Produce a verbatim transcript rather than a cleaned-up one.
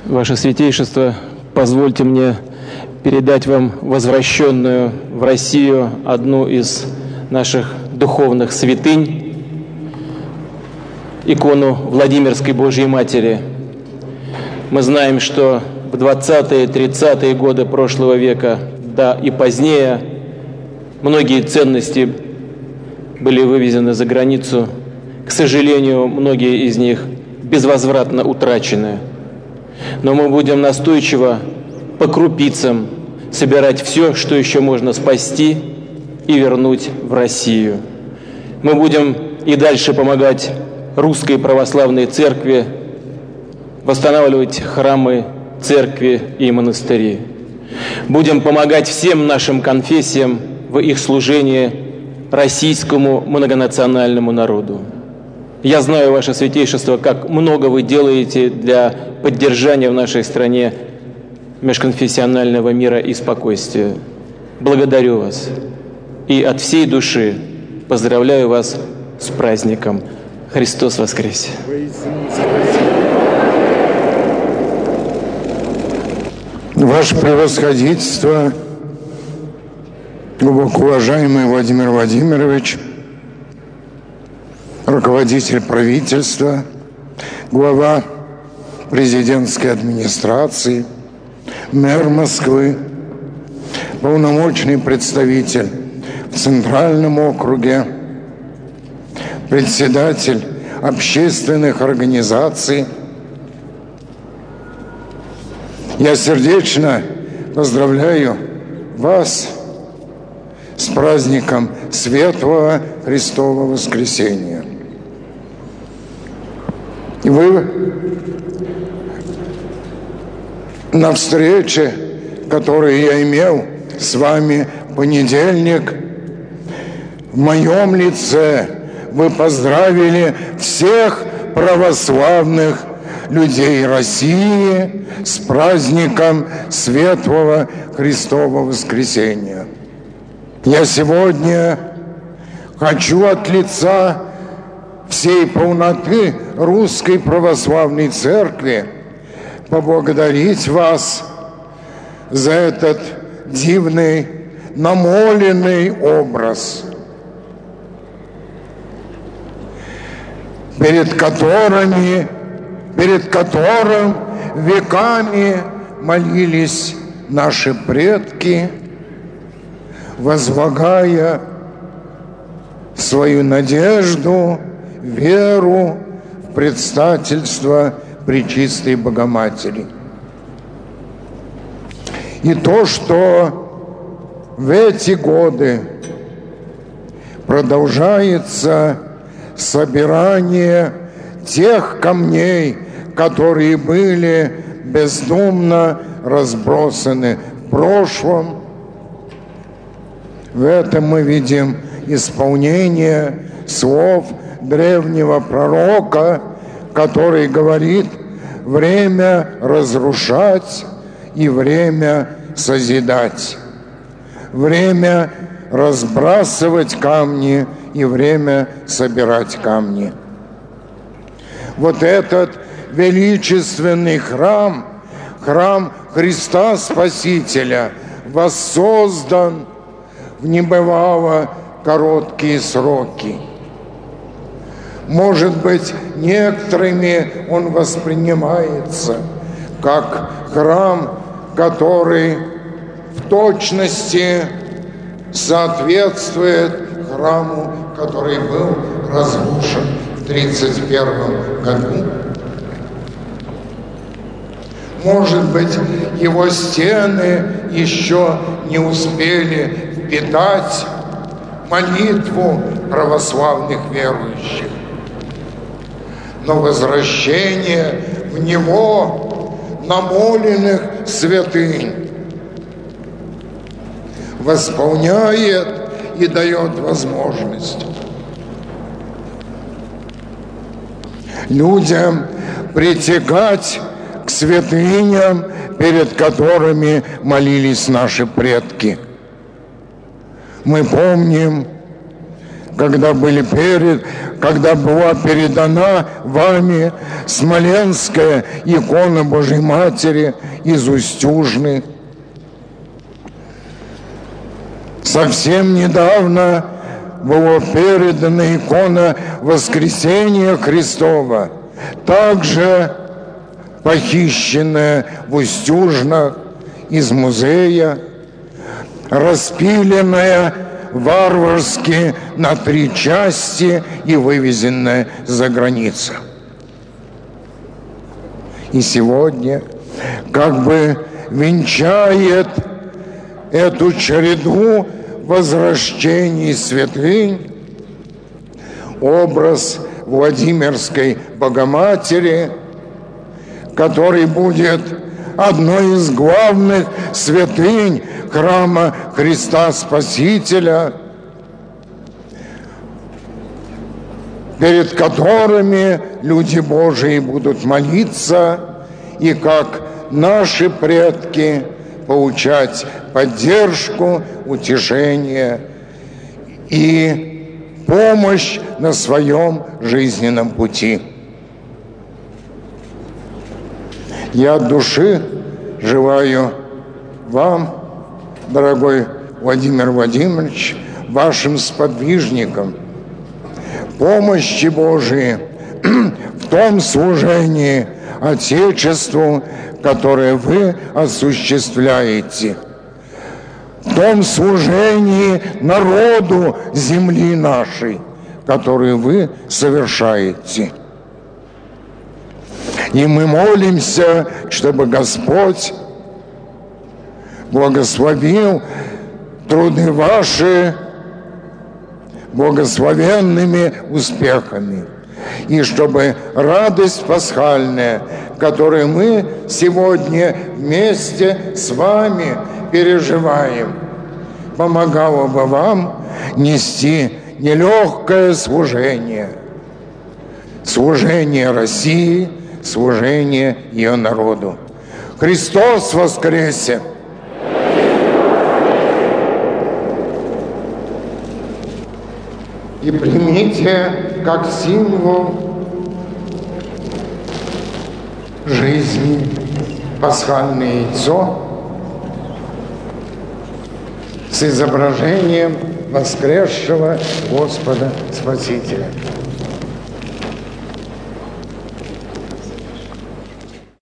Ваше Святейшество, позвольте мне передать вам возвращенную в Россию одну из наших духовных святынь, икону Владимирской Божьей Матери. Мы знаем, что в двадцатые-тридцатые годы прошлого века, да и позднее, многие ценности были вывезены за границу. К сожалению, многие из них безвозвратно утрачены. Но мы будем настойчиво по крупицам собирать все, что еще можно спасти и вернуть в Россию. Мы будем и дальше помогать Русской Православной Церкви восстанавливать храмы, церкви и монастыри. Будем помогать всем нашим конфессиям в их служении российскому многонациональному народу. Я знаю, Ваше Святейшество, как много вы делаете для поддержания в нашей стране межконфессионального мира и спокойствия. Благодарю вас и от всей души поздравляю вас с праздником. Христос воскресе! Ваше Превосходительство, глубоко уважаемый Владимир Владимирович, руководитель правительства, глава президентской администрации, мэр Москвы, полномочный представитель в Центральном округе, председатель общественных организаций. Я сердечно поздравляю вас с праздником Светлого Христова Воскресения. И вы на встрече, которую я имел с вами в понедельник, в моем лице вы поздравили всех православных людей России с праздником Светлого Христова Воскресения. Я сегодня хочу от лица всей полноты Русской Православной Церкви поблагодарить вас за этот дивный, намоленный образ, перед которыми, перед которым веками молились наши предки, возлагая свою надежду, веру в предстательство Пречистой Богоматери. И то, что в эти годы продолжается собирание тех камней, которые были бездумно разбросаны в прошлом, в этом мы видим исполнение слов древнего пророка, который говорит: время разрушать и время созидать, время разбрасывать камни и время собирать камни. Вот этот величественный храм, храм Христа Спасителя, воссоздан в небывало короткие сроки. Может быть, некоторыми он воспринимается как храм, который в точности соответствует храму, который был разрушен в тридцать первом году. Может быть, его стены еще не успели впитать молитву православных верующих. Но возвращение в него намоленных святынь восполняет и дает возможность людям притекать к святыням, перед которыми молились наши предки. Мы помним, когда, были перед, когда была передана вами смоленская икона Божьей Матери из Устюжны. Совсем недавно была передана икона Воскресения Христова, также похищенная в Устюжнах из музея, распиленная варварски на три части и вывезенная за границу. И сегодня как бы венчает эту череду возвращений святынь образ Владимирской Богоматери, который будет одной из главных святынь храма Христа Спасителя, перед которыми люди Божии будут молиться и, как наши предки, получать поддержку, утешение и помощь на своем жизненном пути. Я от души желаю вам, дорогой Владимир Владимирович, вашим сподвижникам, помощи Божией в том служении Отечеству, которое вы осуществляете, в том служении народу земли нашей, которое вы совершаете. И мы молимся, чтобы Господь благословил труды ваши благословенными успехами. И чтобы радость пасхальная, которую мы сегодня вместе с вами переживаем, помогала бы вам нести нелегкое служение, служение России, служение ее народу. Христос воскресе! И примите как символ жизни пасхальное яйцо с изображением воскресшего Господа Спасителя.